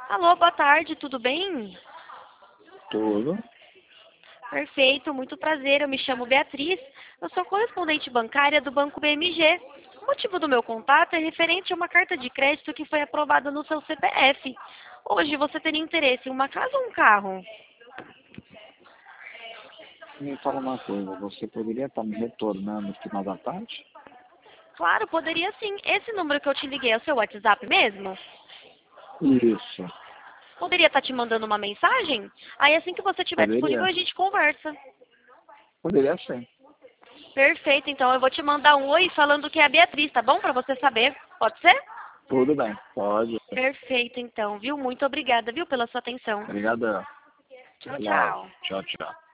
Alô, boa tarde, tudo bem? Tudo. Perfeito, muito prazer. Eu me chamo Beatriz. Eu sou correspondente bancária do Banco BMG. O motivo do meu contato é referente a uma carta de crédito que foi aprovada no seu CPF. Hoje você teria interesse em uma casa ou um carro? Me fala uma coisa, você poderia estar me retornando no final da tarde? Claro, poderia sim. Esse número que eu te liguei é o seu WhatsApp mesmo? Isso. Poderia estar te mandando uma mensagem? Aí assim que você estiver disponível Poderia? a gente conversa. Poderia sim. Perfeito, então eu vou te mandar um oi falando que é a Beatriz, tá bom? Pra você saber. Pode ser? Tudo bem. Pode. Perfeito, então, viu? Muito obrigada, viu, pela sua atenção. Obrigadão. Tchau, Logo. tchau. Tchau, tchau.